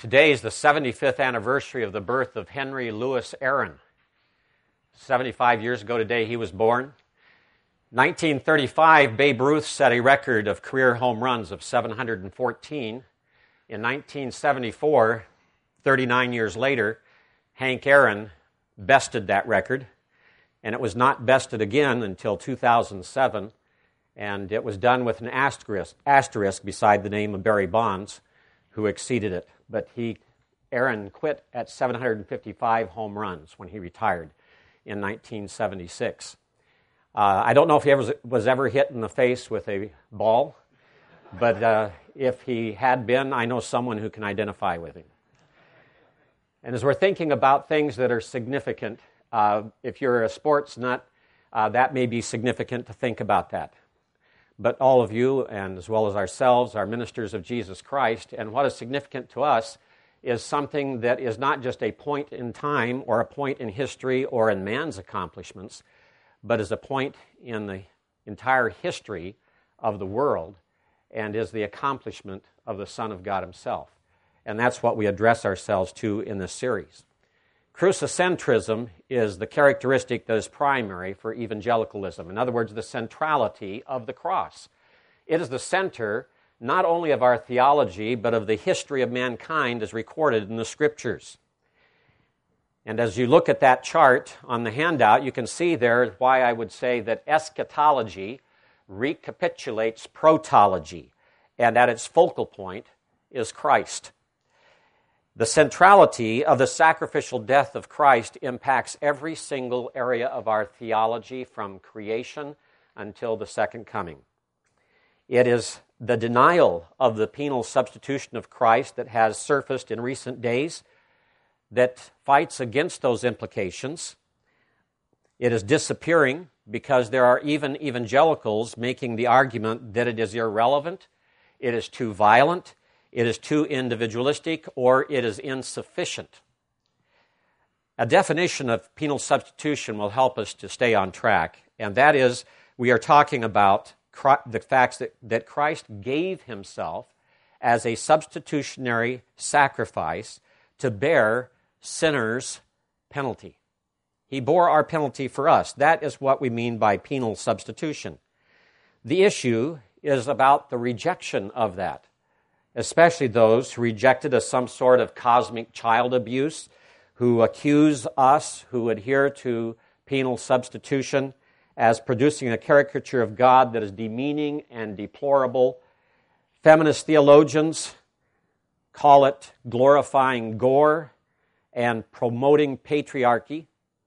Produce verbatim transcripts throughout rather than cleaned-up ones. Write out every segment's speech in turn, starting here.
Today is the seventy-fifth anniversary of the birth of Henry Louis Aaron. seventy-five years ago today he was born. nineteen thirty-five, Babe Ruth set a record of career home runs of seven hundred fourteen. In nineteen seventy-four, thirty-nine years later, Hank Aaron bested that record, and it was not bested again until two thousand seven, and it was done with an asterisk, asterisk beside the name of Barry Bonds, who exceeded it. But he, Aaron quit at seven hundred fifty-five home runs when he retired in nineteen seventy-six. Uh, I don't know if he ever was ever hit in the face with a ball, but uh, if he had been, I know someone who can identify with him. And as we're thinking about things that are significant, uh, if you're a sports nut, uh, that may be significant to think about that. But all of you, and as well as ourselves, are ministers of Jesus Christ, and what is significant to us is something that is not just a point in time or a point in history or in man's accomplishments, but is a point in the entire history of the world and is the accomplishment of the Son of God himself. And that's what we address ourselves to in this series. Crucicentrism is the characteristic that is primary for evangelicalism. In other words, the centrality of the cross. It is the center not only of our theology, but of the history of mankind as recorded in the Scriptures. And as you look at that chart on the handout, you can see there why I would say that eschatology recapitulates protology, and at its focal point is Christ. The centrality of the sacrificial death of Christ impacts every single area of our theology from creation until the second coming. It is the denial of the penal substitution of Christ that has surfaced in recent days that fights against those implications. It is disappearing because there are even evangelicals making the argument that it is irrelevant, it is too violent, it is too individualistic, or it is insufficient. A definition of penal substitution will help us to stay on track, and that is we are talking about the facts that, that Christ gave himself as a substitutionary sacrifice to bear sinners' penalty. He bore our penalty for us. That is what we mean by penal substitution. The issue is about the rejection of that, especially those who reject it as some sort of cosmic child abuse, who accuse us, who adhere to penal substitution, as producing a caricature of God that is demeaning and deplorable. Feminist theologians call it glorifying gore and promoting patriarchy,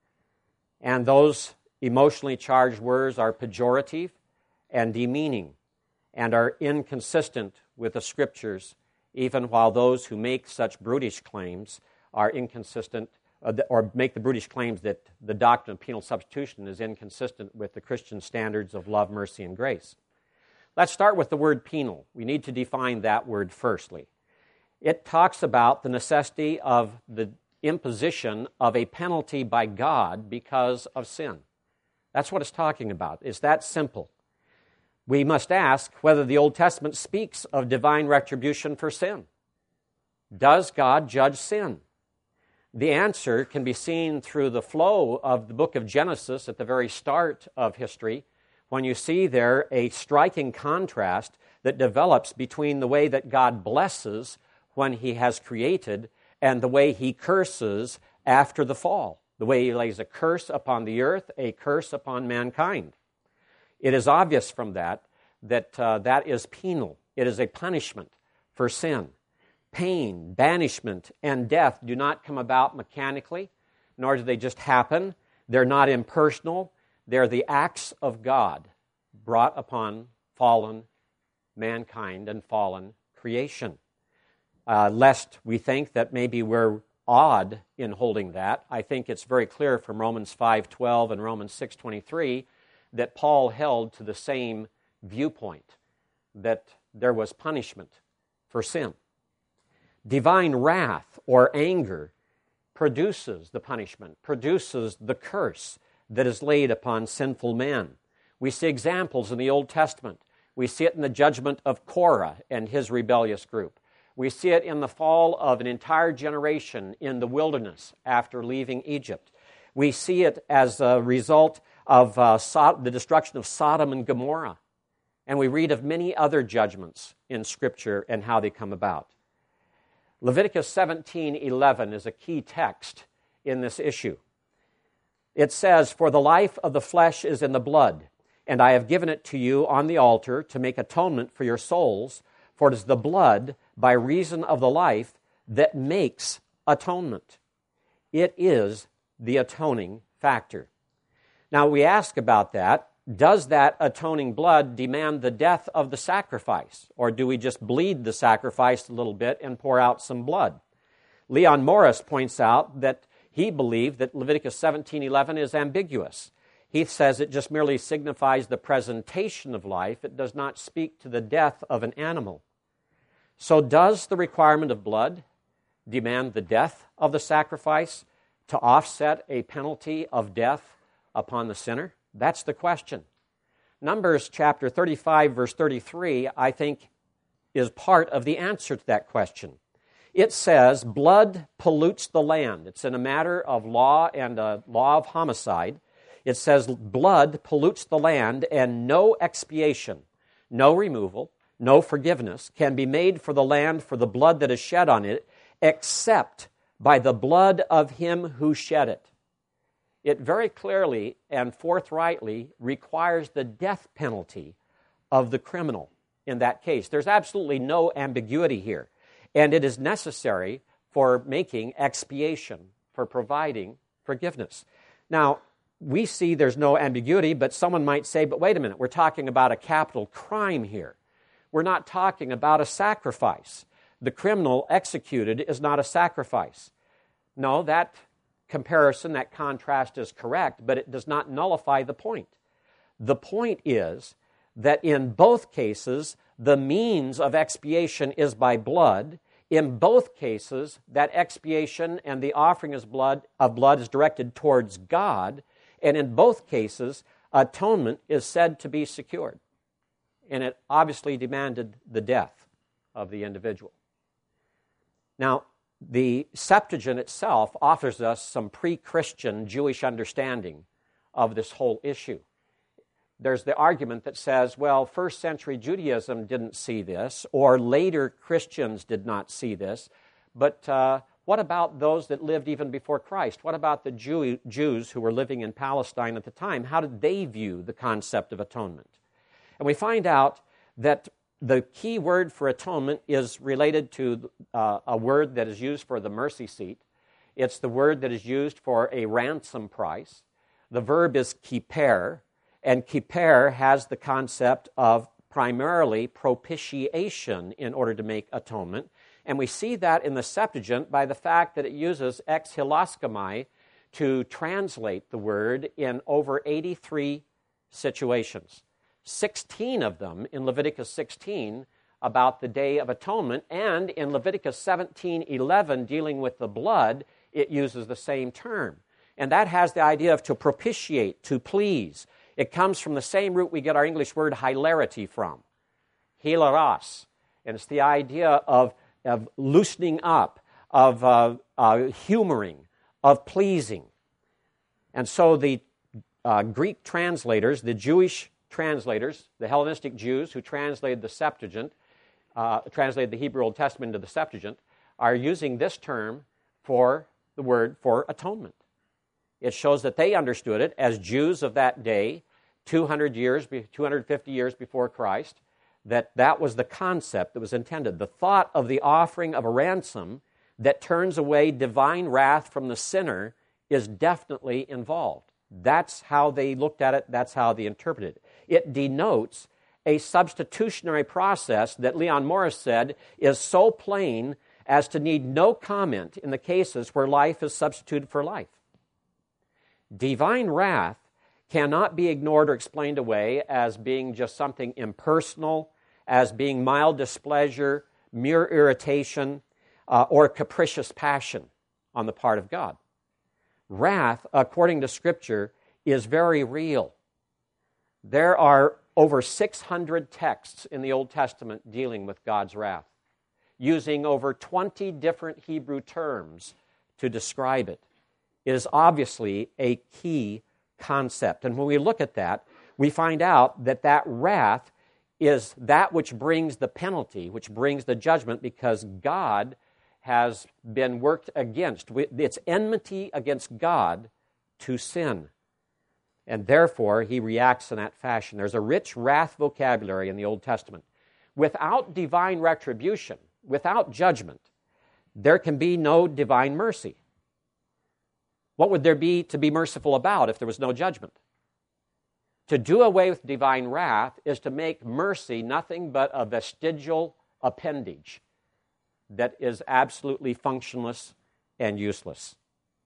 and those emotionally charged words are pejorative and demeaning and are inconsistent with the Scriptures, even while those who make such brutish claims are inconsistent, or make the brutish claims that the doctrine of penal substitution is inconsistent with the Christian standards of love, mercy, and grace. Let's start with the word penal. We need to define that word firstly. It talks about the necessity of the imposition of a penalty by God because of sin. That's what it's talking about. It's that simple. We must ask whether the Old Testament speaks of divine retribution for sin. Does God judge sin? The answer can be seen through the flow of the book of Genesis at the very start of history, when you see there a striking contrast that develops between the way that God blesses when he has created and the way he curses after the fall, the way he lays a curse upon the earth, a curse upon mankind. It is obvious from that that uh, that is penal. It is a punishment for sin. Pain, banishment, and death do not come about mechanically, nor do they just happen. They're not impersonal. They're the acts of God brought upon fallen mankind and fallen creation. Uh, lest we think that maybe we're odd in holding that, I think it's very clear from Romans five twelve and Romans six twenty-three that Paul held to the same viewpoint, that there was punishment for sin. Divine wrath or anger produces the punishment, produces the curse that is laid upon sinful men. We see examples in the Old Testament. We see it in the judgment of Korah and his rebellious group. We see it in the fall of an entire generation in the wilderness after leaving Egypt. We see it as a result of uh, so- the destruction of Sodom and Gomorrah. And we read of many other judgments in Scripture and how they come about. Leviticus seventeen eleven is a key text in this issue. It says, "For the life of the flesh is in the blood, and I have given it to you on the altar to make atonement for your souls, for it is the blood, by reason of the life, that makes atonement." It is the atoning factor. Now we ask about that. Does that atoning blood demand the death of the sacrifice? Or do we just bleed the sacrifice a little bit and pour out some blood? Leon Morris points out that he believed that Leviticus seventeen eleven is ambiguous. He says it just merely signifies the presentation of life. It does not speak to the death of an animal. So does the requirement of blood demand the death of the sacrifice to offset a penalty of death upon the sinner? That's the question. Numbers chapter thirty-five, verse thirty-three, I think, is part of the answer to that question. It says, blood pollutes the land. It's in a matter of law and a law of homicide. It says, blood pollutes the land, and no expiation, no removal, no forgiveness can be made for the land for the blood that is shed on it, except by the blood of him who shed it. It very clearly and forthrightly requires the death penalty of the criminal in that case. There's absolutely no ambiguity here. And it is necessary for making expiation, for providing forgiveness. Now, we see there's no ambiguity, but someone might say, but wait a minute, we're talking about a capital crime here. We're not talking about a sacrifice. The criminal executed is not a sacrifice. No, that comparison, that contrast is correct, but it does not nullify the point. The point is that in both cases, the means of expiation is by blood. In both cases, that expiation and the offering of blood, of blood is directed towards God, and in both cases, atonement is said to be secured. And it obviously demanded the death of the individual. Now, the Septuagint itself offers us some pre-Christian Jewish understanding of this whole issue. There's the argument that says, well, first century Judaism didn't see this, or later Christians did not see this, but uh, what about those that lived even before Christ? What about the Jew- Jews who were living in Palestine at the time? How did they view the concept of atonement? And we find out that the key word for atonement is related to uh, a word that is used for the mercy seat. It's the word that is used for a ransom price. The verb is kiper, and kiper has the concept of primarily propitiation in order to make atonement. And we see that in the Septuagint by the fact that it uses ex hilaskomai to translate the word in over eighty-three situations. sixteen of them in Leviticus sixteen about the Day of Atonement, and in Leviticus seventeen eleven dealing with the blood, it uses the same term. And that has the idea of to propitiate, to please. It comes from the same root we get our English word hilarity from, hilaros. And it's the idea of, of loosening up, of uh, uh, humoring, of pleasing. And so the uh, Greek translators, the Jewish translators, the Hellenistic Jews who translated the Septuagint, uh, translated the Hebrew Old Testament into the Septuagint, are using this term for the word for atonement. It shows that they understood it as Jews of that day, two hundred years, two hundred fifty years before Christ, that that was the concept that was intended. The thought of the offering of a ransom that turns away divine wrath from the sinner is definitely involved. That's how they looked at it. That's how they interpreted it. It denotes a substitutionary process that Leon Morris said is so plain as to need no comment in the cases where life is substituted for life. Divine wrath cannot be ignored or explained away as being just something impersonal, as being mild displeasure, mere irritation, uh, or capricious passion on the part of God. Wrath, according to Scripture, is very real. There are over six hundred texts in the Old Testament dealing with God's wrath. using over twenty different Hebrew terms to describe it. It is obviously a key concept. And when we look at that, we find out that that wrath is that which brings the penalty, which brings the judgment, because God has been worked against. It's enmity against God to sin. And therefore, he reacts in that fashion. There's a rich wrath vocabulary in the Old Testament. Without divine retribution, without judgment, there can be no divine mercy. What would there be to be merciful about if there was no judgment? To do away with divine wrath is to make mercy nothing but a vestigial appendage that is absolutely functionless and useless.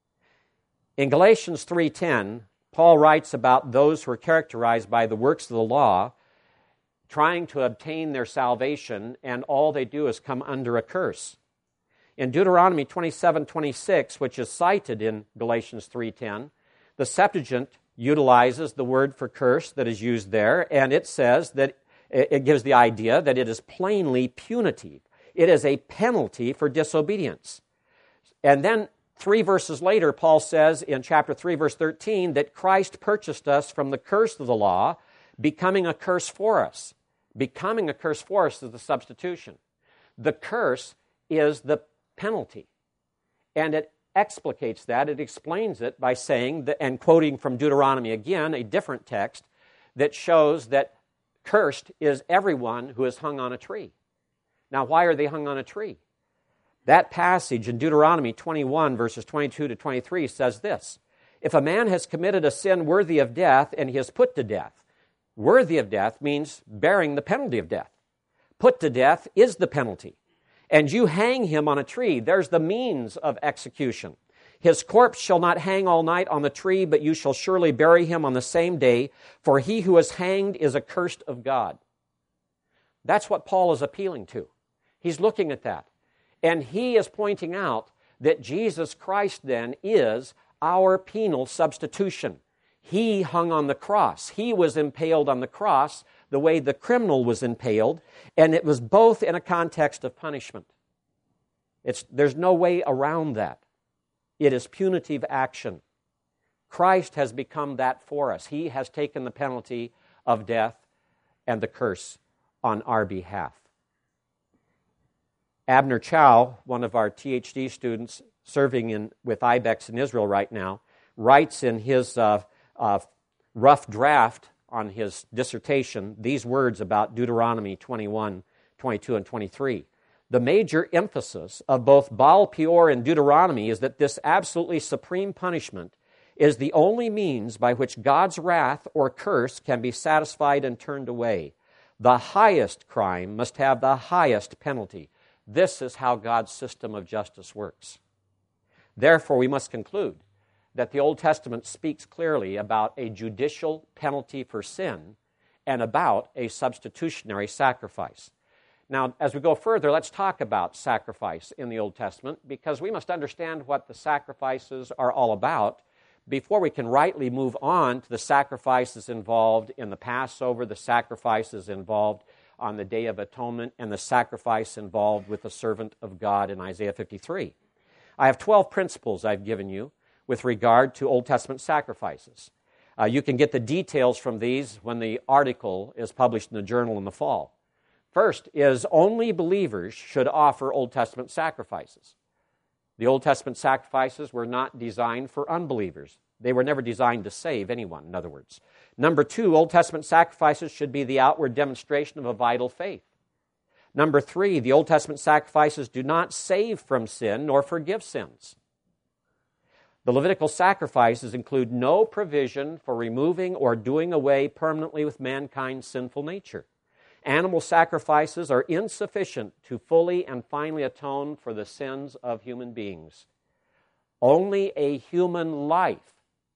In Galatians three ten, Paul writes about those who are characterized by the works of the law, trying to obtain their salvation, and all they do is come under a curse. In Deuteronomy twenty-seven twenty-six, which is cited in Galatians three ten, the Septuagint utilizes the word for curse that is used there, and it says that it gives the idea that it is plainly punitive. It is a penalty for disobedience. And then three verses later, Paul says in chapter three, verse thirteen, that Christ purchased us from the curse of the law, becoming a curse for us. Becoming a curse for us is the substitution. The curse is the penalty. And it explicates that. It explains it by saying, that, and quoting from Deuteronomy again, a different text, that shows that cursed is everyone who is hung on a tree. Now, why are they hung on a tree? That passage in Deuteronomy twenty-one, verses twenty-two to twenty-three says this: if a man has committed a sin worthy of death and he is put to death, worthy of death means bearing the penalty of death. Put to death is the penalty. And you hang him on a tree. There's the means of execution. His corpse shall not hang all night on the tree, but you shall surely bury him on the same day, for he who is hanged is accursed of God. That's what Paul is appealing to. He's looking at that. And he is pointing out that Jesus Christ then is our penal substitution. He hung on the cross. He was impaled on the cross the way the criminal was impaled, and it was both in a context of punishment. It's, there's no way around that. It is punitive action. Christ has become that for us. He has taken the penalty of death and the curse on our behalf. Abner Chow, one of our T H D students serving in, with I B E X in Israel right now, writes in his uh, uh, rough draft on his dissertation these words about Deuteronomy twenty-one, twenty-two, and twenty-three. The major emphasis of both Baal Peor and Deuteronomy is that this absolutely supreme punishment is the only means by which God's wrath or curse can be satisfied and turned away. The highest crime must have the highest penalty. This is how God's system of justice works. Therefore, we must conclude that the Old Testament speaks clearly about a judicial penalty for sin and about a substitutionary sacrifice. Now, as we go further, let's talk about sacrifice in the Old Testament, because we must understand what the sacrifices are all about before we can rightly move on to the sacrifices involved in the Passover, the sacrifices involved on the Day of Atonement, and the sacrifice involved with the servant of God in Isaiah fifty-three. I have twelve principles I've given you with regard to Old Testament sacrifices. Uh, you can get the details from these when the article is published in the journal in the fall. First is only believers should offer Old Testament sacrifices. The Old Testament sacrifices were not designed for unbelievers. They were never designed to save anyone, in other words. Number two, Old Testament sacrifices should be the outward demonstration of a vital faith. Number three, the Old Testament sacrifices do not save from sin nor forgive sins. The Levitical sacrifices include no provision for removing or doing away permanently with mankind's sinful nature. Animal sacrifices are insufficient to fully and finally atone for the sins of human beings. Only a human life,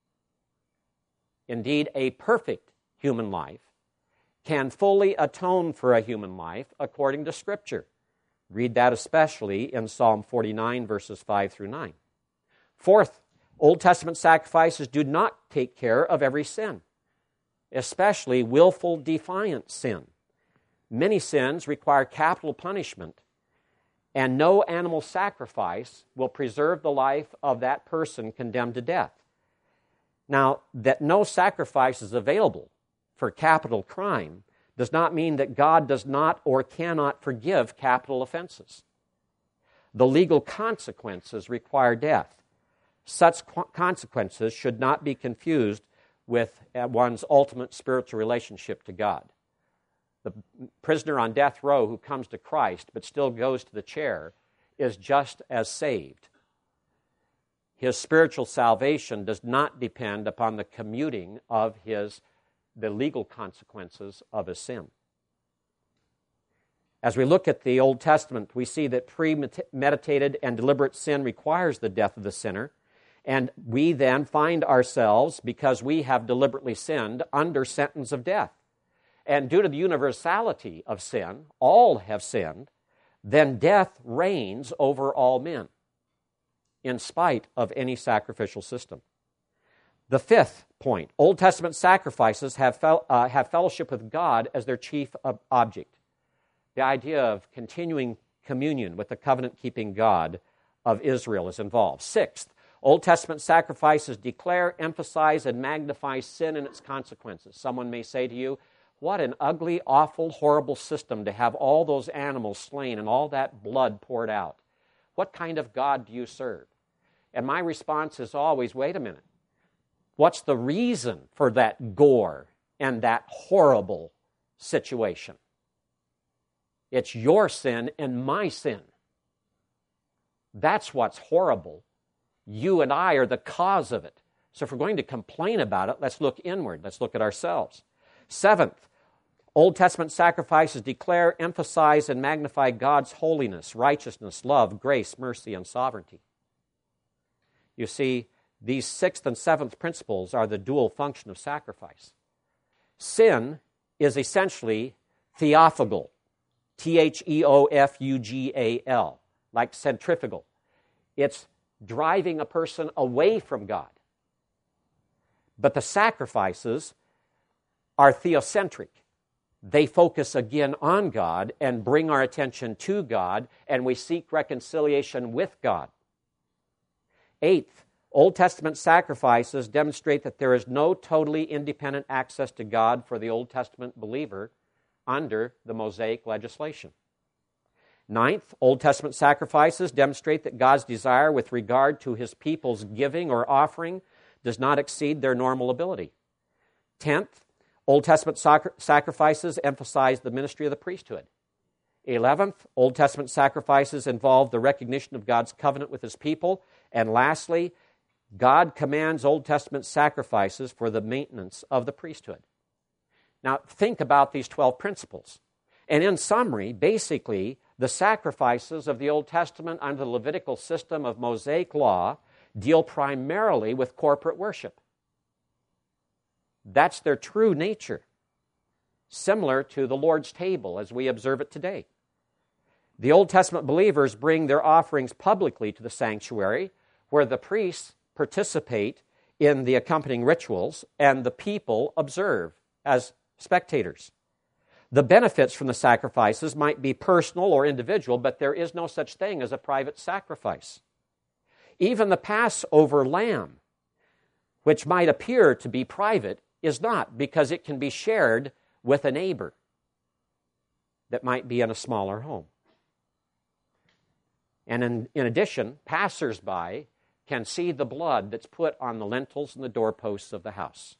indeed a perfect human life, can fully atone for a human life according to Scripture. Read that especially in Psalm forty-nine, verses five through nine. Fourth, Old Testament sacrifices do not take care of every sin, especially willful, defiant sin. Many sins require capital punishment, and no animal sacrifice will preserve the life of that person condemned to death. Now, that no sacrifice is available for capital crime does not mean that God does not or cannot forgive capital offenses. The legal consequences require death. Such consequences should not be confused with one's ultimate spiritual relationship to God. The prisoner on death row who comes to Christ but still goes to the chair is just as saved. His spiritual salvation does not depend upon the commuting of his, the legal consequences of his sin. As we look at the Old Testament, we see that premeditated and deliberate sin requires the death of the sinner, and we then find ourselves, because we have deliberately sinned, under sentence of death. And due to the universality of sin, all have sinned, then death reigns over all men, in spite of any sacrificial system. The fifth point, Old Testament sacrifices have, fel- uh, have fellowship with God as their chief ob- object. The idea of continuing communion with the covenant-keeping God of Israel is involved. Sixth, Old Testament sacrifices declare, emphasize, and magnify sin and its consequences. Someone may say to you, what an ugly, awful, horrible system to have all those animals slain and all that blood poured out. What kind of God do you serve? And my response is always, wait a minute. What's the reason for that gore and that horrible situation? It's your sin and my sin. That's what's horrible. You and I are the cause of it. So if we're going to complain about it, let's look inward. Let's look at ourselves. Seventh, Old Testament sacrifices declare, emphasize, and magnify God's holiness, righteousness, love, grace, mercy, and sovereignty. You see, these sixth and seventh principles are the dual function of sacrifice. Sin is essentially theophagal, T H E O F U G A L, like centrifugal. It's driving a person away from God. But the sacrifices are theocentric. They focus again on God and bring our attention to God, and we seek reconciliation with God. Eighth, Old Testament sacrifices demonstrate that there is no totally independent access to God for the Old Testament believer under the Mosaic legislation. Ninth, Old Testament sacrifices demonstrate that God's desire with regard to his people's giving or offering does not exceed their normal ability. Tenth, Old Testament sac- sacrifices emphasize the ministry of the priesthood. Eleventh, Old Testament sacrifices involve the recognition of God's covenant with his people. And lastly, God commands Old Testament sacrifices for the maintenance of the priesthood. Now, think about these twelve principles. And in summary, basically, the sacrifices of the Old Testament under the Levitical system of Mosaic law deal primarily with corporate worship. That's their true nature, similar to the Lord's table as we observe it today. The Old Testament believers bring their offerings publicly to the sanctuary, where the priests participate in the accompanying rituals and the people observe as spectators. The benefits from the sacrifices might be personal or individual, but there is no such thing as a private sacrifice. Even the Passover lamb, which might appear to be private, is not, because it can be shared with a neighbor that might be in a smaller home. And in, in addition, passers-by can see the blood that's put on the lintels and the doorposts of the house.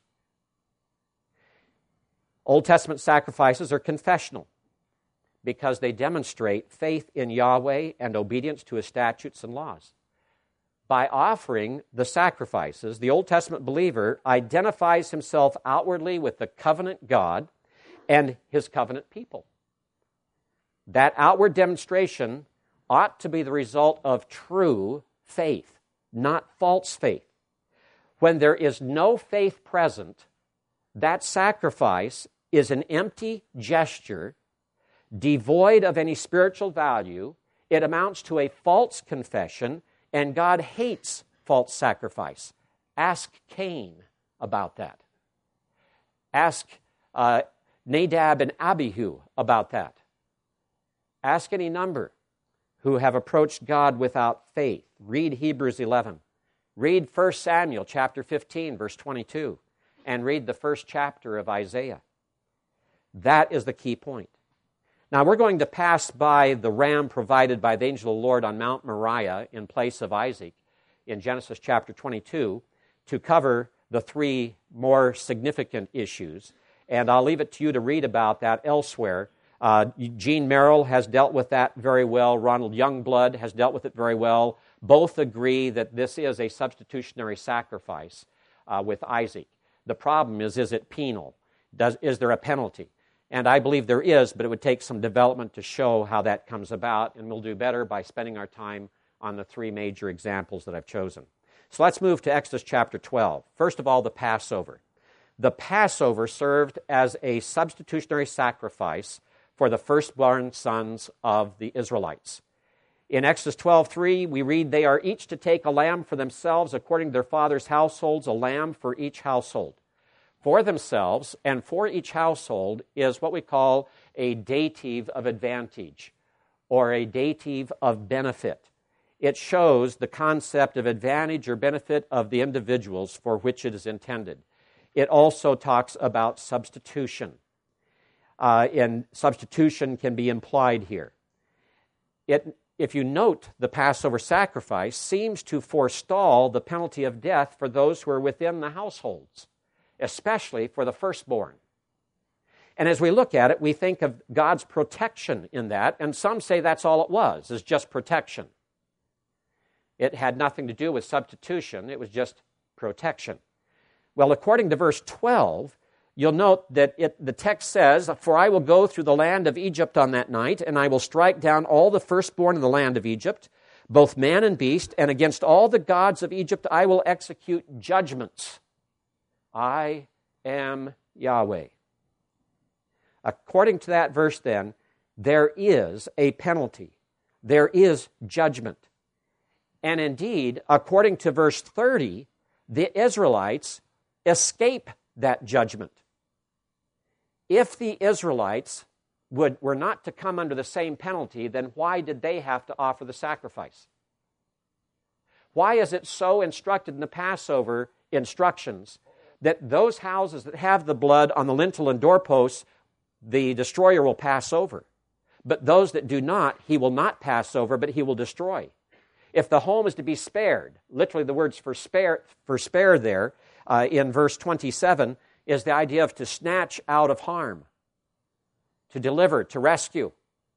Old Testament sacrifices are confessional because they demonstrate faith in Yahweh and obedience to his statutes and laws. By offering the sacrifices, the Old Testament believer identifies himself outwardly with the covenant God and his covenant people. That outward demonstration ought to be the result of true faith, not false faith. When there is no faith present, that sacrifice is an empty gesture, devoid of any spiritual value. It amounts to a false confession, and God hates false sacrifice. Ask Cain about that. Ask uh, Nadab and Abihu about that. Ask any number who have approached God without faith. Read Hebrews eleven. Read First Samuel chapter fifteen, verse twenty-two, and read the first chapter of Isaiah. That is the key point. Now, we're going to pass by the ram provided by the angel of the Lord on Mount Moriah in place of Isaac in Genesis chapter twenty-two to cover the three more significant issues. And I'll leave it to you to read about that elsewhere. Uh, Gene Merrill has dealt with that very well. Ronald Youngblood has dealt with it very well. Both agree that this is a substitutionary sacrifice uh, with Isaac. The problem is, is it penal? Does, is there a penalty? And I believe there is, but it would take some development to show how that comes about, and we'll do better by spending our time on the three major examples that I've chosen. So let's move to Exodus chapter twelve. First of all, the Passover. The Passover served as a substitutionary sacrifice for the firstborn sons of the Israelites. In Exodus twelve three, we read, "They are each to take a lamb for themselves according to their father's households, a lamb for each household." For themselves and for each household is what we call a dative of advantage or a dative of benefit. It shows the concept of advantage or benefit of the individuals for which it is intended. It also talks about substitution. Uh, and substitution can be implied here. It, if you note, the Passover sacrifice seems to forestall the penalty of death for those who are within the households, especially for the firstborn. And as we look at it, we think of God's protection in that, and some say that's all it was, is just protection. It had nothing to do with substitution, it was just protection. Well, according to verse twelve, you'll note that it, the text says, "For I will go through the land of Egypt on that night, and I will strike down all the firstborn in the land of Egypt, both man and beast, and against all the gods of Egypt I will execute judgments. I am Yahweh." According to that verse, then, there is a penalty. There is judgment. And indeed, according to verse thirty, the Israelites escape that judgment. If the Israelites would, were not to come under the same penalty, then why did they have to offer the sacrifice? Why is it so instructed in the Passover instructions that those houses that have the blood on the lintel and doorposts, the destroyer will pass over? But those that do not, he will not pass over, but he will destroy. If the home is to be spared, literally the words for spare, for spare there uh, in verse twenty-seven is the idea of to snatch out of harm, to deliver, to rescue.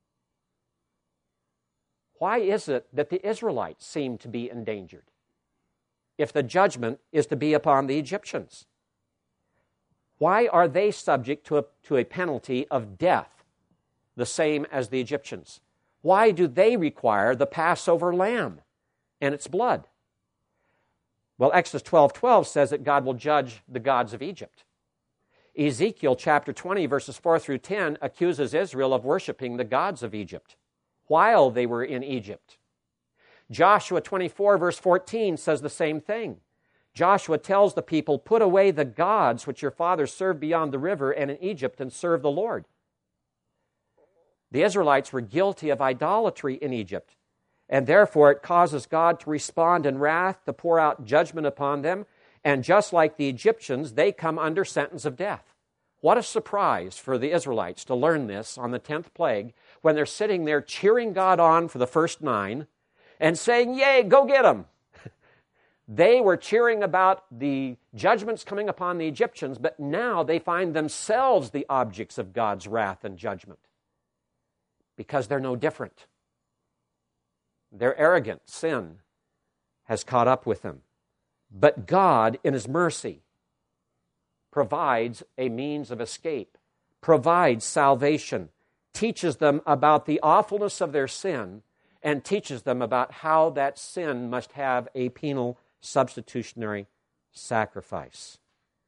Why is it that the Israelites seem to be endangered if the judgment is to be upon the Egyptians? Why are they subject to a, to a penalty of death, the same as the Egyptians? Why do they require the Passover lamb and its blood? Well, Exodus twelve twelve says that God will judge the gods of Egypt. Ezekiel chapter twenty, verses four through ten, accuses Israel of worshiping the gods of Egypt while they were in Egypt. Joshua twenty-four, verse fourteen says the same thing. Joshua tells the people, "Put away the gods which your fathers served beyond the river and in Egypt, and serve the Lord." The Israelites were guilty of idolatry in Egypt, and therefore it causes God to respond in wrath, to pour out judgment upon them, and just like the Egyptians, they come under sentence of death. What a surprise for the Israelites to learn this on the tenth plague, when they're sitting there cheering God on for the first nine, and saying, "Yay, go get them." They were cheering about the judgments coming upon the Egyptians, but now they find themselves the objects of God's wrath and judgment because they're no different. Their arrogant sin has caught up with them. But God, in His mercy, provides a means of escape, provides salvation, teaches them about the awfulness of their sin, and teaches them about how that sin must have a penal substitutionary sacrifice.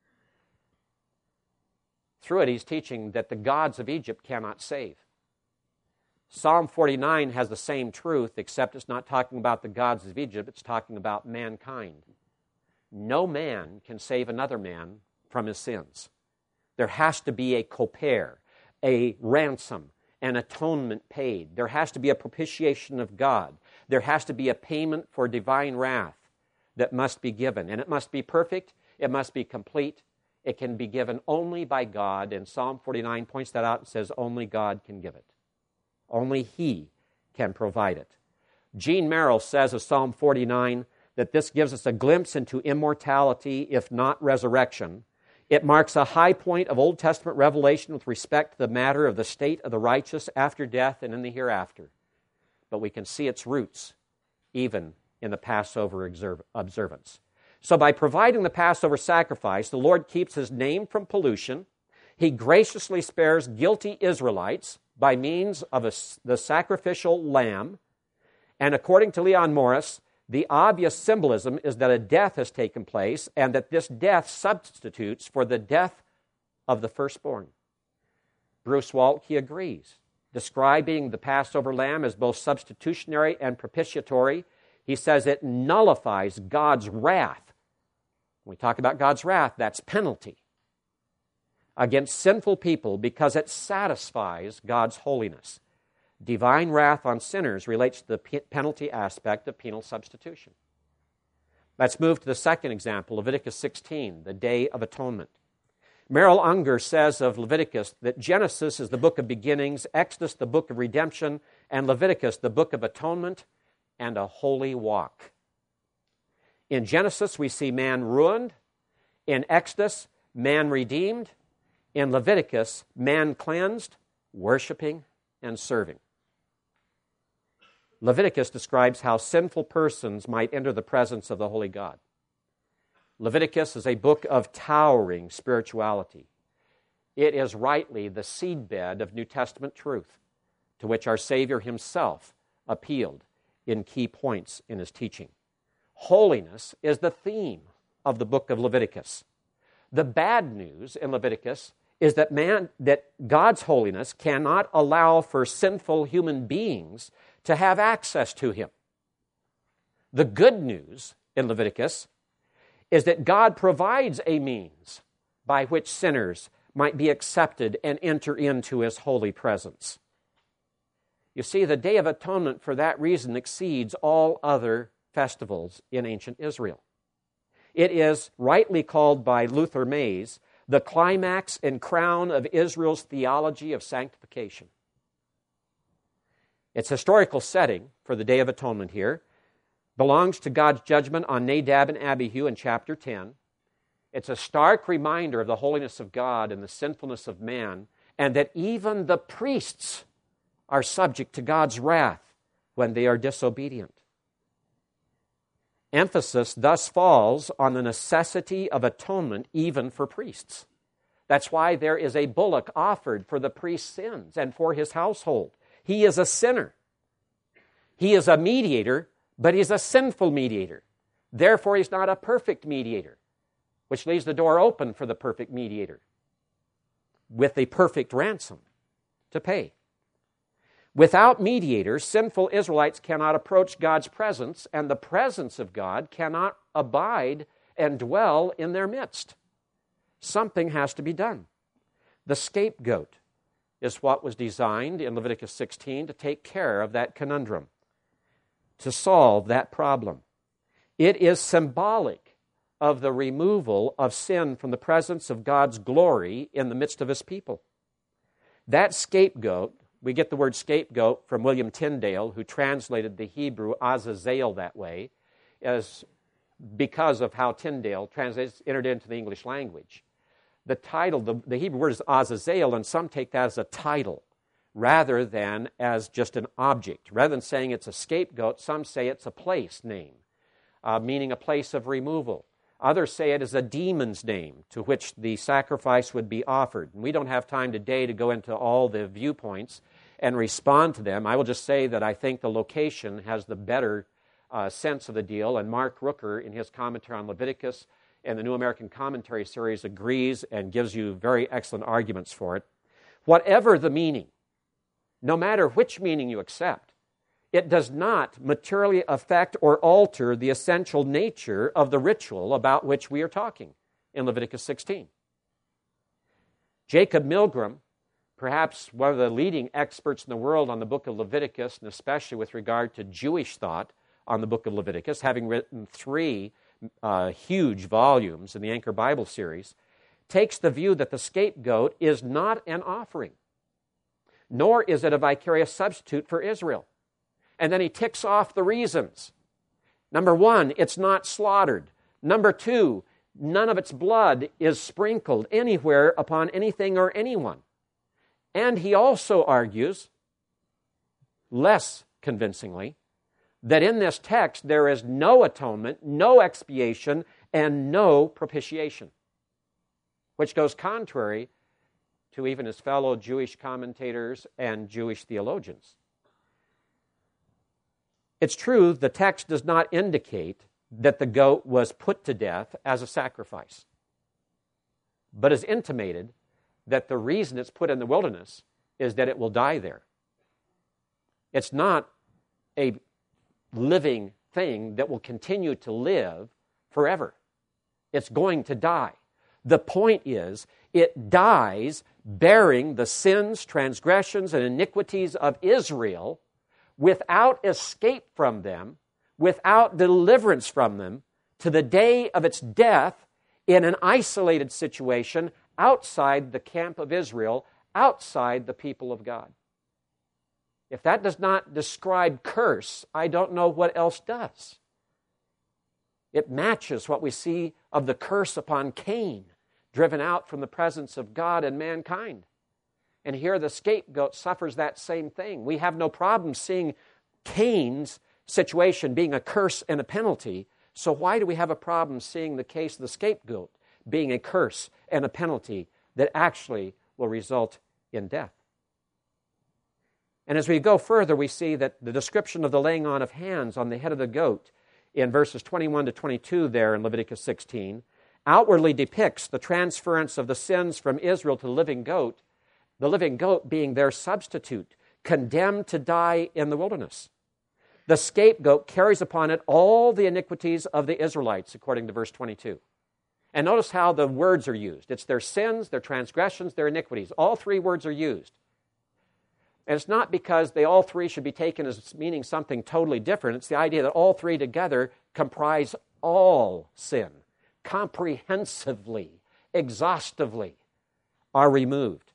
Through it, He's teaching that the gods of Egypt cannot save. Psalm forty-nine has the same truth, except it's not talking about the gods of Egypt, it's talking about mankind. No man can save another man from his sins. There has to be a koper, a ransom, an atonement paid. There has to be a propitiation of God. There has to be a payment for divine wrath that must be given. And it must be perfect. It must be complete. It can be given only by God. And Psalm forty-nine points that out and says only God can give it. Only He can provide it. Gene Merrill says of Psalm forty-nine that this gives us a glimpse into immortality, if not resurrection. It marks a high point of Old Testament revelation with respect to the matter of the state of the righteous after death and in the hereafter. But we can see its roots even in the Passover observance. So by providing the Passover sacrifice, the Lord keeps His name from pollution. He graciously spares guilty Israelites by means of a, the sacrificial lamb. And according to Leon Morris, the obvious symbolism is that a death has taken place and that this death substitutes for the death of the firstborn. Bruce Waltke agrees, describing the Passover lamb as both substitutionary and propitiatory. He says it nullifies God's wrath. When we talk about God's wrath, that's penalty against sinful people because it satisfies God's holiness. Divine wrath on sinners relates to the penalty aspect of penal substitution. Let's move to the second example, Leviticus sixteen, the Day of Atonement. Merrill Unger says of Leviticus that Genesis is the book of beginnings, Exodus the book of redemption, and Leviticus the book of atonement and a holy walk. In Genesis, we see man ruined. In Exodus, man redeemed. In Leviticus, man cleansed, worshiping, and serving. Leviticus describes how sinful persons might enter the presence of the holy God. Leviticus is a book of towering spirituality. It is rightly the seedbed of New Testament truth, to which our Savior Himself appealed in key points in His teaching. Holiness is the theme of the book of Leviticus. The bad news in Leviticus is that man, that God's holiness cannot allow for sinful human beings to have access to Him. The good news in Leviticus is that God provides a means by which sinners might be accepted and enter into His holy presence. You see, the Day of Atonement for that reason exceeds all other festivals in ancient Israel. It is rightly called by Luther Mays the climax and crown of Israel's theology of sanctification. Its historical setting for the Day of Atonement here belongs to God's judgment on Nadab and Abihu in chapter ten. It's a stark reminder of the holiness of God and the sinfulness of man, and that even the priests are subject to God's wrath when they are disobedient. Emphasis thus falls on the necessity of atonement even for priests. That's why there is a bullock offered for the priest's sins and for his household. He is a sinner. He is a mediator, but he's a sinful mediator. Therefore, he's not a perfect mediator, which leaves the door open for the perfect mediator with a perfect ransom to pay. Without mediators, sinful Israelites cannot approach God's presence, and the presence of God cannot abide and dwell in their midst. Something has to be done. The scapegoat is what was designed in Leviticus sixteen to take care of that conundrum, to solve that problem. It is symbolic of the removal of sin from the presence of God's glory in the midst of His people. That scapegoat, we get the word scapegoat from William Tyndale, who translated the Hebrew Azazel that way, as because of how Tyndale translates entered into the English language. The title, the, the Hebrew word is Azazel, and some take that as a title rather than as just an object. Rather than saying it's a scapegoat, some say it's a place name, uh, meaning a place of removal. Others say it is a demon's name to which the sacrifice would be offered. And we don't have time today to go into all the viewpoints and respond to them. I will just say that I think the location has the better uh, sense of the deal, and Mark Rooker, in his commentary on Leviticus and the New American Commentary series, agrees and gives you very excellent arguments for it. Whatever the meaning, no matter which meaning you accept, it does not materially affect or alter the essential nature of the ritual about which we are talking in Leviticus sixteen. Jacob Milgrom perhaps one of the leading experts in the world on the book of Leviticus, and especially with regard to Jewish thought on the book of Leviticus, having written three uh, huge volumes in the Anchor Bible series, takes the view that the scapegoat is not an offering, nor is it a vicarious substitute for Israel. And then he ticks off the reasons. Number one, it's not slaughtered. Number two, none of its blood is sprinkled anywhere upon anything or anyone. And he also argues, less convincingly, that in this text there is no atonement, no expiation, and no propitiation, which goes contrary to even his fellow Jewish commentators and Jewish theologians. It's true, the text does not indicate that the goat was put to death as a sacrifice, but is intimated that the reason it's put in the wilderness is that it will die there. It's not a living thing that will continue to live forever. It's going to die. The point is, it dies bearing the sins, transgressions, and iniquities of Israel without escape from them, without deliverance from them, to the day of its death in an isolated situation outside the camp of Israel, outside the people of God. If that does not describe curse, I don't know what else does. It matches what we see of the curse upon Cain, driven out from the presence of God and mankind. And here the scapegoat suffers that same thing. We have no problem seeing Cain's situation being a curse and a penalty, so why do we have a problem seeing the case of the scapegoat being a curse and a penalty that actually will result in death? And as we go further, we see that the description of the laying on of hands on the head of the goat in verses twenty-one to twenty-two there in Leviticus sixteen outwardly depicts the transference of the sins from Israel to the living goat, the living goat being their substitute, condemned to die in the wilderness. The scapegoat carries upon it all the iniquities of the Israelites, according to verse twenty-two. And notice how the words are used. It's their sins, their transgressions, their iniquities. All three words are used. And it's not because they all three should be taken as meaning something totally different. It's the idea that all three together comprise all sin, comprehensively, exhaustively, are removed.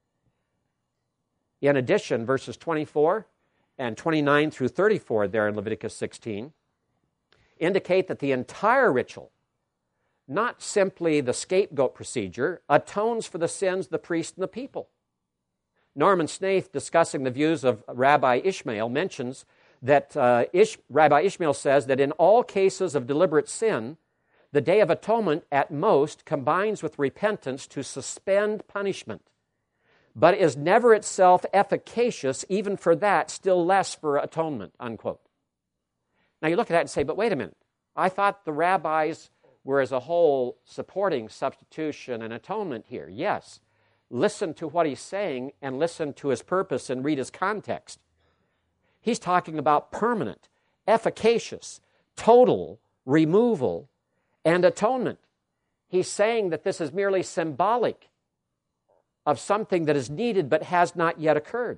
In addition, verses twenty-four and twenty-nine through thirty-four there in Leviticus sixteen indicate that the entire ritual, not simply the scapegoat procedure, atones for the sins of the priest and the people. Norman Snaith, discussing the views of Rabbi Ishmael, mentions that uh, Ish, Rabbi Ishmael says that in all cases of deliberate sin, the Day of Atonement at most combines with repentance to suspend punishment, but is never itself efficacious, even for that, still less for atonement, unquote. Now you look at that and say, but wait a minute, I thought the rabbis were as a whole supporting substitution and atonement here. Yes. Listen to what he's saying and listen to his purpose and read his context. He's talking about permanent, efficacious, total removal and atonement. He's saying that this is merely symbolic of something that is needed but has not yet occurred.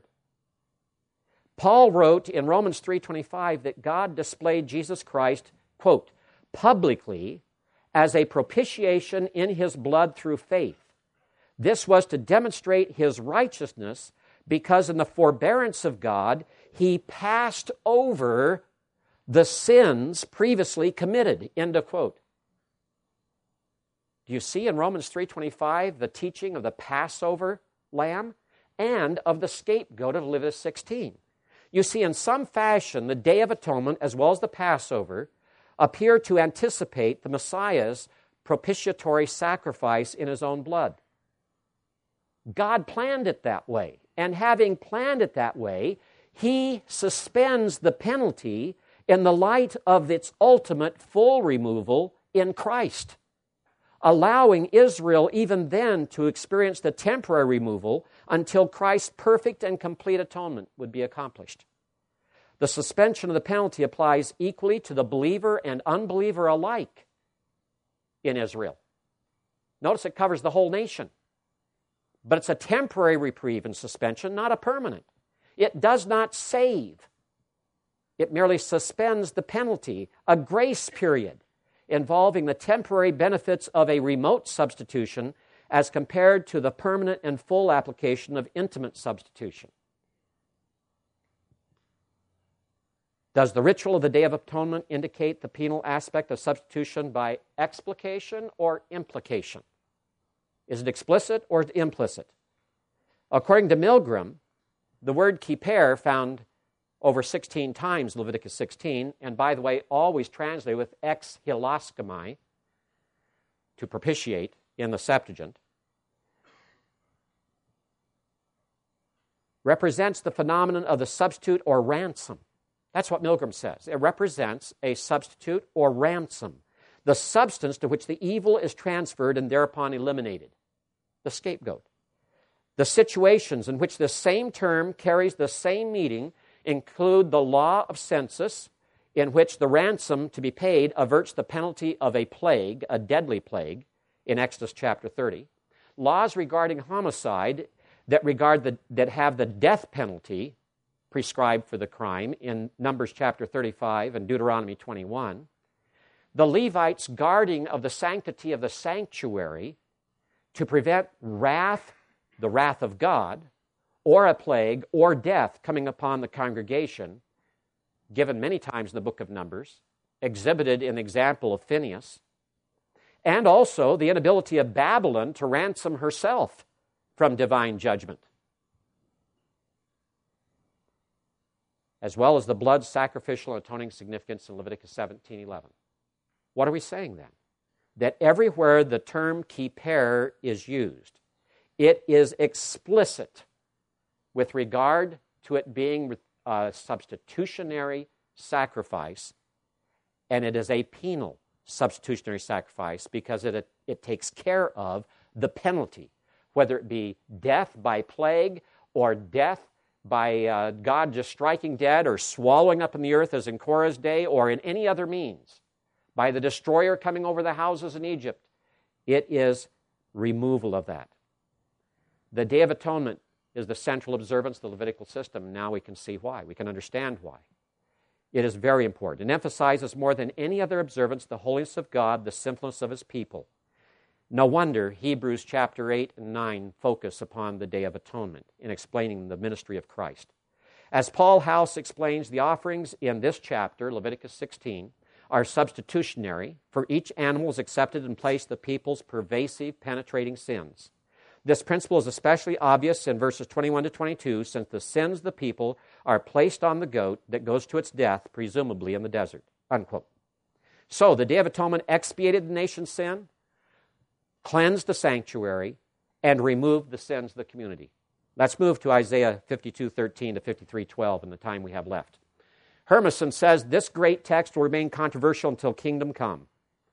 Paul wrote in Romans three twenty-five that God displayed Jesus Christ, quote, publicly as a propitiation in his blood through faith. This was to demonstrate his righteousness because in the forbearance of God, he passed over the sins previously committed, end of quote. Do you see in Romans three twenty-five the teaching of the Passover lamb and of the scapegoat of Leviticus sixteen? You see, in some fashion, the Day of Atonement as well as the Passover appear to anticipate the Messiah's propitiatory sacrifice in his own blood. God planned it that way, and having planned it that way, he suspends the penalty in the light of its ultimate full removal in Christ, allowing Israel even then to experience the temporary removal until Christ's perfect and complete atonement would be accomplished. The suspension of the penalty applies equally to the believer and unbeliever alike in Israel. Notice it covers the whole nation. But it's a temporary reprieve and suspension, not a permanent. It does not save. It merely suspends the penalty, a grace period involving the temporary benefits of a remote substitution as compared to the permanent and full application of intimate substitution. Does the ritual of the Day of Atonement indicate the penal aspect of substitution by explication or implication? Is it explicit or implicit? According to Milgram, the word kippur, found over sixteen times in Leviticus sixteen, and by the way, always translated with ex hilaskomai, to propitiate in the Septuagint, represents the phenomenon of the substitute or ransom. That's what Milgram says. It represents a substitute or ransom, the substance to which the evil is transferred and thereupon eliminated, the scapegoat. The situations in which the same term carries the same meaning include the law of census, in which the ransom to be paid averts the penalty of a plague, a deadly plague, in Exodus chapter thirty. Laws regarding homicide that regard the, that have the death penalty prescribed for the crime in Numbers chapter thirty-five and Deuteronomy twenty-one. The Levites' guarding of the sanctity of the sanctuary to prevent wrath, the wrath of God, or a plague, or death coming upon the congregation, given many times in the book of Numbers, exhibited in the example of Phinehas, and also the inability of Babylon to ransom herself from divine judgment, as well as the blood sacrificial and atoning significance in Leviticus seventeen eleven. What are we saying then? That everywhere the term kippur is used, it is explicit with regard to it being a substitutionary sacrifice, and it is a penal substitutionary sacrifice because it, it takes care of the penalty, whether it be death by plague or death by uh, God just striking dead or swallowing up in the earth as in Korah's day, or in any other means, by the destroyer coming over the houses in Egypt. It is removal of that. The Day of Atonement is the central observance of the Levitical system. Now we can see why. We can understand why. It is very important. It emphasizes more than any other observance the holiness of God, the sinfulness of His people. No wonder Hebrews chapter eight and nine focus upon the Day of Atonement in explaining the ministry of Christ. As Paul House explains, the offerings in this chapter, Leviticus sixteen, are substitutionary, for each animal is accepted in place of the people's pervasive, penetrating sins. This principle is especially obvious in verses twenty-one to twenty-two, since the sins of the people are placed on the goat that goes to its death, presumably in the desert. Unquote. So, the Day of Atonement expiated the nation's sin, cleansed the sanctuary, and removed the sins of the community. Let's move to Isaiah fifty-two thirteen to fifty-three twelve in the time we have left. Hermanson says this great text will remain controversial until kingdom come.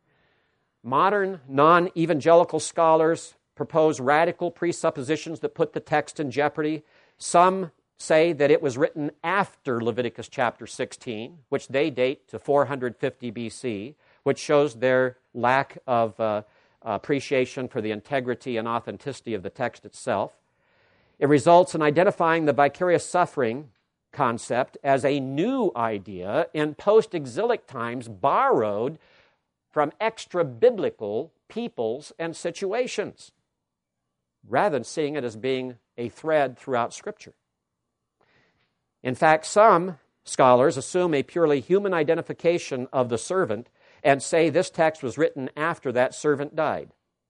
Modern non-evangelical scholars propose radical presuppositions that put the text in jeopardy. Some say that it was written after Leviticus chapter sixteen, which they date to four hundred fifty B C, which shows their lack of uh, appreciation for the integrity and authenticity of the text itself. It results in identifying the vicarious suffering concept as a new idea in post-exilic times, borrowed from extra-biblical peoples and situations, rather than seeing it as being a thread throughout Scripture. In fact, some scholars assume a purely human identification of the servant and say this text was written after that servant died.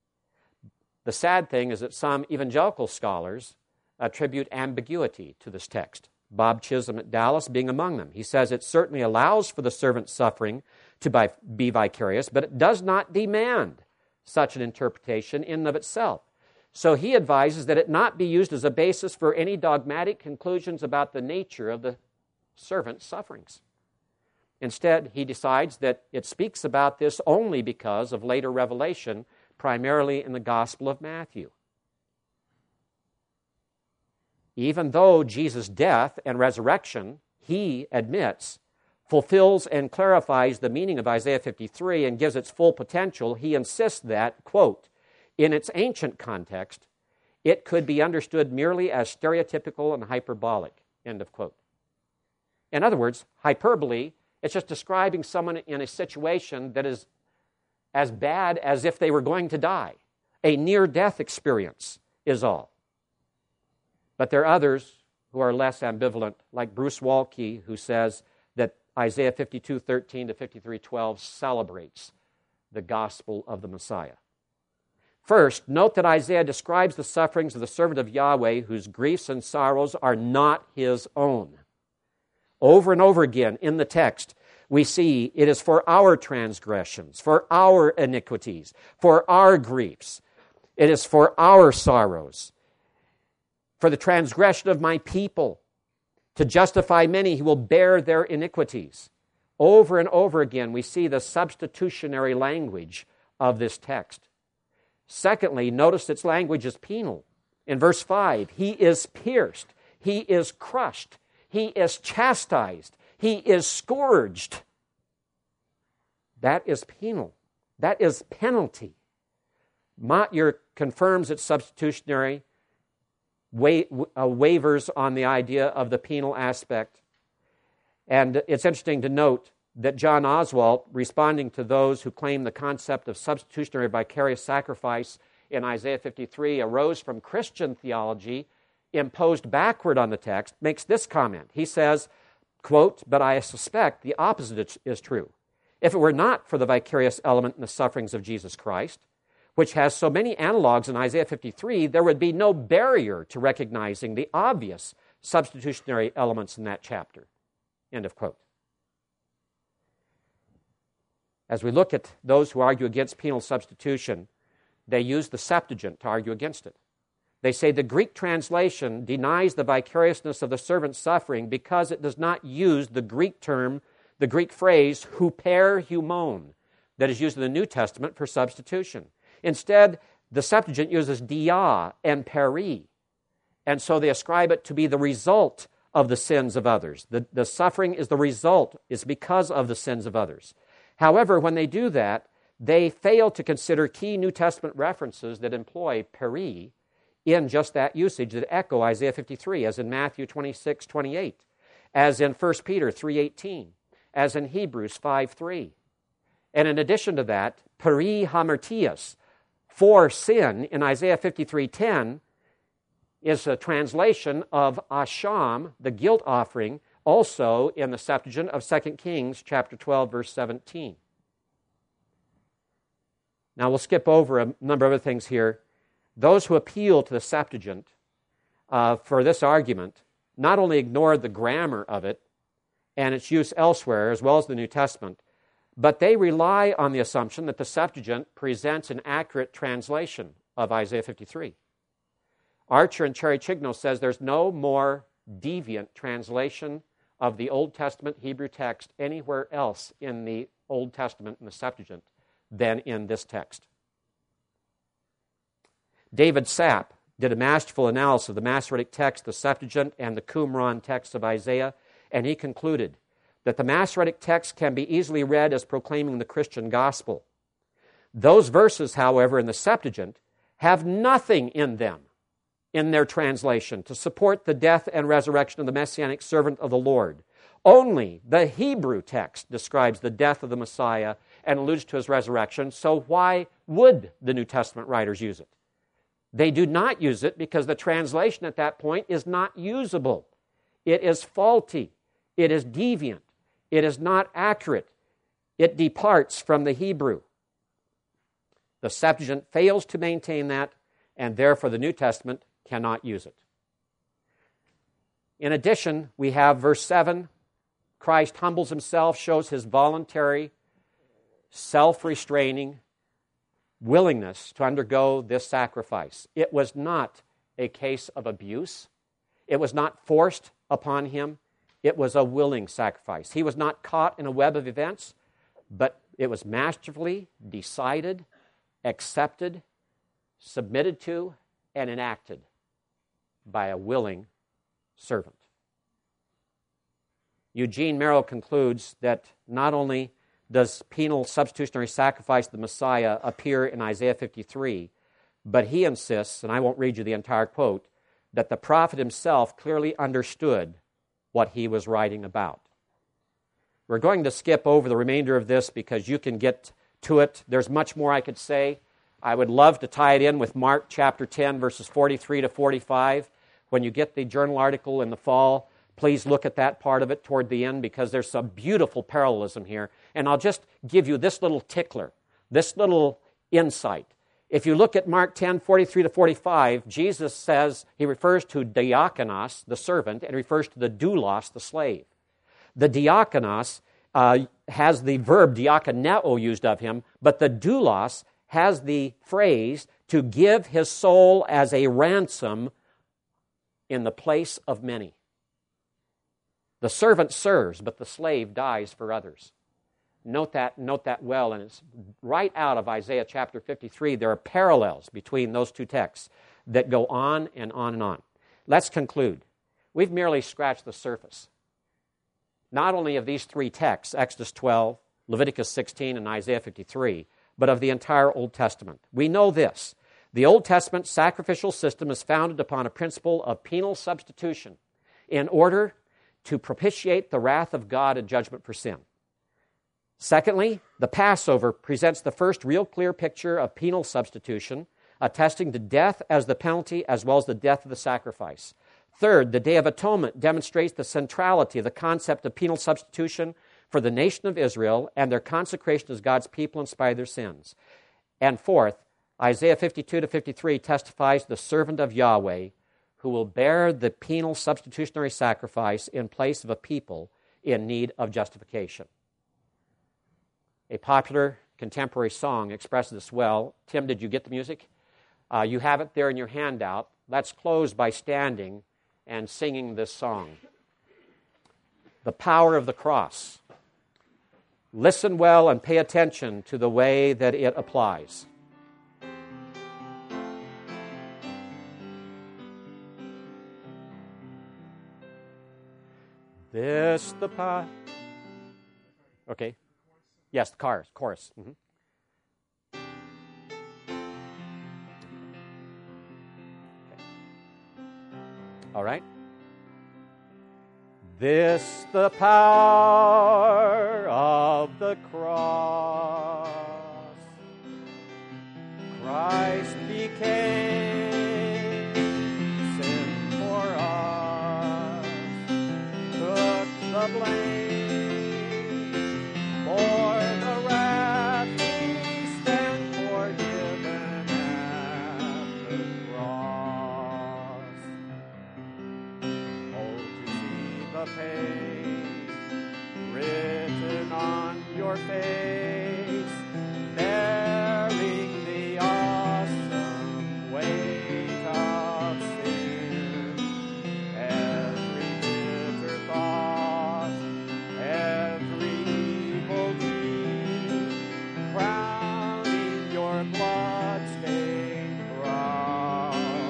The sad thing is that some evangelical scholars attribute ambiguity to this text, Bob Chisholm at Dallas being among them. He says it certainly allows for the servant's suffering to be vicarious, but it does not demand such an interpretation in and of itself. So he advises that it not be used as a basis for any dogmatic conclusions about the nature of the servant's sufferings. Instead, he decides that it speaks about this only because of later revelation, primarily in the Gospel of Matthew. Even though Jesus' death and resurrection, he admits, fulfills and clarifies the meaning of Isaiah fifty-three and gives its full potential, he insists that, quote, in its ancient context, It could be understood merely as stereotypical and hyperbolic, end of quote. In other words, hyperbole, it's just describing someone in a situation that is as bad as if they were going to die. A near-death experience is all. But there are others who are less ambivalent, like Bruce Waltke, who says that Isaiah fifty-two thirteen to fifty-three twelve celebrates the gospel of the Messiah. First, note that Isaiah describes the sufferings of the servant of Yahweh whose griefs and sorrows are not his own. Over and over again in the text, we see it is for our transgressions, for our iniquities, for our griefs. It is for our sorrows, for the transgression of my people. To justify many, he will bear their iniquities. Over and over again, we see the substitutionary language of this text. Secondly, notice its language is penal. In verse five, he is pierced, he is crushed, he is chastised, he is scourged. That is penal. That is penalty. Mottyer confirms its substitutionary wa- uh, waivers on the idea of the penal aspect. And it's interesting to note that John Oswalt, responding to those who claim the concept of substitutionary vicarious sacrifice in Isaiah fifty-three arose from Christian theology imposed backward on the text, makes this comment. He says, quote, "But I suspect the opposite is true. If it were not for the vicarious element in the sufferings of Jesus Christ, which has so many analogs in Isaiah fifty-three, there would be no barrier to recognizing the obvious substitutionary elements in that chapter." End of quote. As we look at those who argue against penal substitution, they use the Septuagint to argue against it. They say the Greek translation denies the vicariousness of the servant's suffering because it does not use the Greek term, the Greek phrase, huper humon, that is used in the New Testament for substitution. Instead, the Septuagint uses dia and peri, and so they ascribe it to be the result of the sins of others. The, the suffering is the result, is because of the sins of others. However, when they do that, they fail to consider key New Testament references that employ peri in just that usage, that echo Isaiah fifty-three, as in Matthew twenty-six twenty-eight, as in First Peter three eighteen, as in Hebrews five three. And in addition to that, peri hamartias, for sin, in Isaiah fifty-three ten, is a translation of asham, the guilt offering, also in the Septuagint of Second Kings chapter twelve, verse seventeen. Now we'll skip over a number of other things here. Those who appeal to the Septuagint uh, for this argument not only ignore the grammar of it and its use elsewhere, as well as the New Testament, but they rely on the assumption that the Septuagint presents an accurate translation of Isaiah fifty-three. Archer and Cherry Chigno says there's no more deviant translation of the Old Testament Hebrew text anywhere else in the Old Testament in the Septuagint than in this text. David Sapp did a masterful analysis of the Masoretic text, the Septuagint, and the Qumran text of Isaiah, and he concluded that the Masoretic text can be easily read as proclaiming the Christian gospel. Those verses, however, in the Septuagint have nothing in them, in their translation, to support the death and resurrection of the Messianic servant of the Lord. Only the Hebrew text describes the death of the Messiah and alludes to his resurrection, so why would the New Testament writers use it? They do not use it because the translation at that point is not usable. It is faulty. It is deviant. It is not accurate. It departs from the Hebrew. The Septuagint fails to maintain that, and therefore the New Testament cannot use it. In addition, we have verse seven. Christ humbles himself, shows his voluntary, self-restraining willingness to undergo this sacrifice. It was not a case of abuse. It was not forced upon him. It was a willing sacrifice. He was not caught in a web of events, but it was masterfully decided, accepted, submitted to, and enacted by a willing servant. Eugene Merrill concludes that not only does penal substitutionary sacrifice of the Messiah appear in Isaiah fifty-three, But he insists, and I won't read you the entire quote, that the prophet himself clearly understood what he was writing about. We're going to skip over the remainder of this because you can get to it. There's much more I could say. I would love to tie it in with Mark chapter ten, verses forty-three to forty-five. When you get the journal article in the fall, please look at that part of it toward the end because there's some beautiful parallelism here. And I'll just give you this little tickler, this little insight. If you look at Mark ten, forty-three to forty-five, Jesus says, he refers to diakonos, the servant, and refers to the doulos, the slave. The diakonos uh, has the verb diakoneo used of him, but the doulos has the phrase to give his soul as a ransom in the place of many. The servant serves, but the slave dies for others. Note that, note that well, and it's right out of Isaiah chapter fifty-three. There are parallels between those two texts that go on and on and on. Let's conclude. We've merely scratched the surface, not only of these three texts, Exodus twelve, Leviticus sixteen, and Isaiah fifty-three, but of the entire Old Testament. We know this. The Old Testament sacrificial system is founded upon a principle of penal substitution in order to propitiate the wrath of God and judgment for sin. Secondly, the Passover presents the first real clear picture of penal substitution, attesting to death as the penalty as well as the death of the sacrifice. Third, the Day of Atonement demonstrates the centrality of the concept of penal substitution for the nation of Israel and their consecration as God's people in spite of their sins. And fourth, Isaiah fifty-two to fifty-three testifies the servant of Yahweh who will bear the penal substitutionary sacrifice in place of a people in need of justification. A popular contemporary song expresses this well. Tim, did you get the music? Uh, you have it there in your handout. Let's close by standing and singing this song. The power of the cross. Listen well and pay attention to the way that it applies. This the power. Okay. Yes, the chorus. chorus. Mm-hmm. Okay. All right. This the power of the cross. Christ became sin for us, took the blame. Written on your face, bearing the awesome weight of sin, every bitter thought, every evil deed, crowning your blood-stained brow.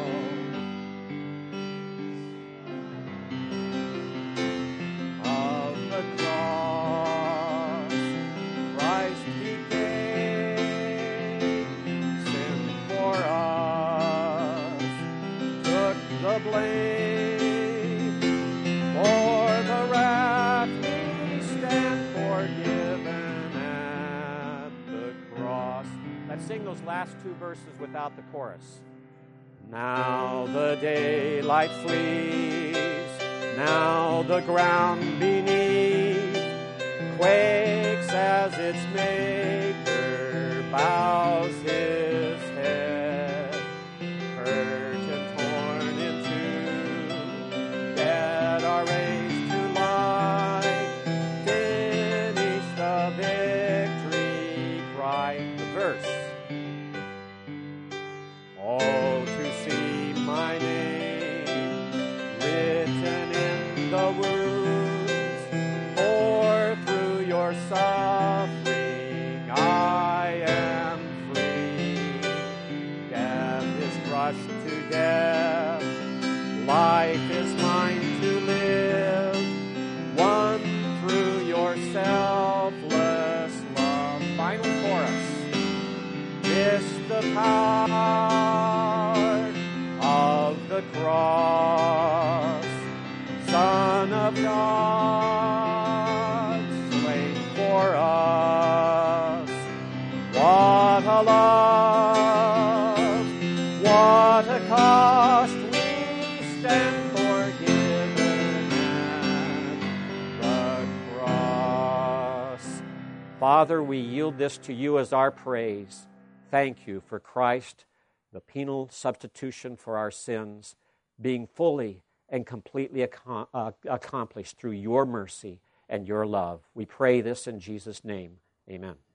Blame for the wrath we stand forgiven at the cross. Let's sing those last two verses without the chorus. Now the daylight flees, now the ground beneath quakes as its maker bows his head. Curtain torn in two, dead are raised to life, finish the victory cry. The verse. Oh, to see my name written in the wounds, for through your suffering I am free. Death is crushed to death, life is mine to live, won through your selfless love. Final chorus. This the power cross, Son of God, slain for us. What a love, what a cost, we stand forgiven at the cross. Father, we yield this to you as our praise. Thank you for Christ, the penal substitution for our sins, being fully and completely ac- uh, accomplished through your mercy and your love. We pray this in Jesus' name. Amen.